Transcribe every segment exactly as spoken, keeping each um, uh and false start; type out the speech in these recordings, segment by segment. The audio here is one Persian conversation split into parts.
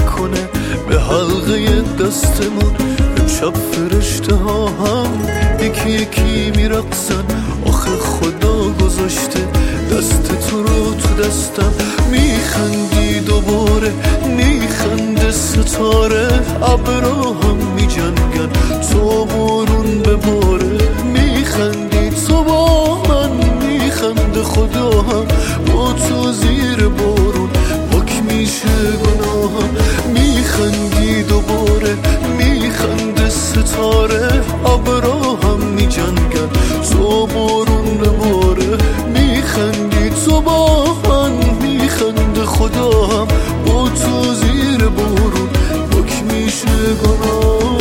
میکنه به حلقه دستمون. امشب فرشته ها هم یکی یکی میرقصن. آخه خدا گذاشته دست تو رو تو دستم. میخندی دوباره میخنده ستاره، ابرا هم میجنگن تو بارون بباره. میخندی تو با من میخنده خدا هم با تو زیر بارون پاک میشه گناهم. میخندی دوباره میخنده ستاره، ابرا هم میجنگن تو بارون بباره. میخندی تو با من میخنده خدا هم با تو زیر بارون پاک میشه گناهم.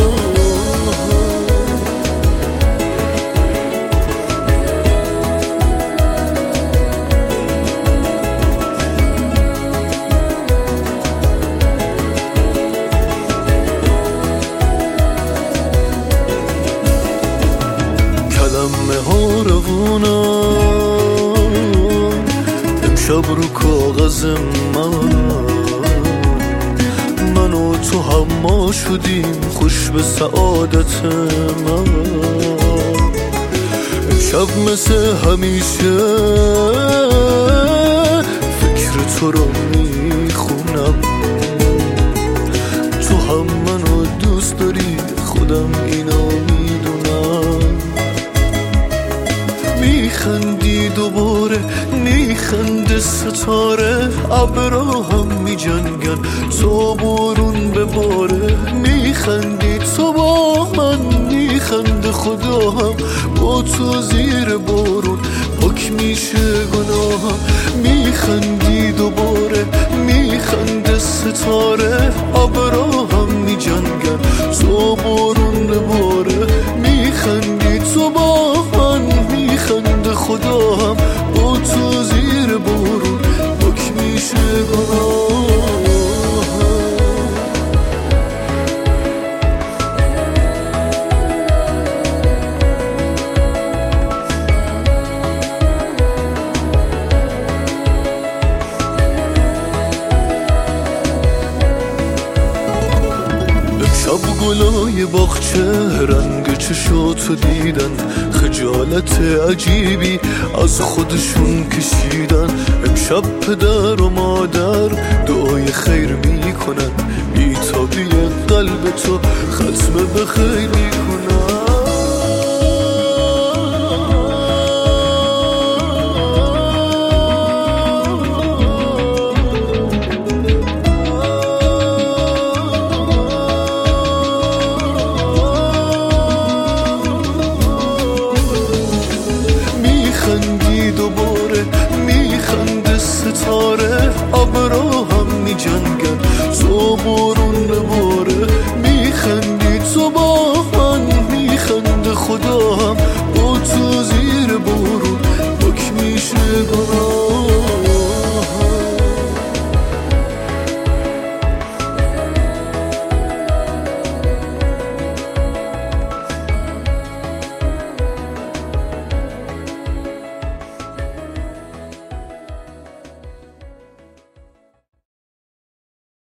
کلمه ها روونم امشب رو کاغذ من. من و تو همما شدیم خوش به سعادت من. امشب مثل همیشه فکر تو رو میخونم. تو هم منو دوست داری خودم اینو میدونم. میخندی دوباره میخنده ستاره، ابرا هم میجنگن تو بارون بباره. میخندی تو با من میخنده خدا هم با تو زیر بارون پاک میشه گناهم. میخندی دوباره میخنده ستاره، ابرا هم میجنگن تو بارون بباره. میخندی تو با من میخنده خدا هم با تو زیر بارون پاک میشه گناهم. شب گلای باغچه رنگ چشاتو دیدن، خجالت عجیبی از خودشون کشیدن. امشب پدر و مادر دعای خیر میکنن، بیتابی قلب تو ختم به خیر میکنن.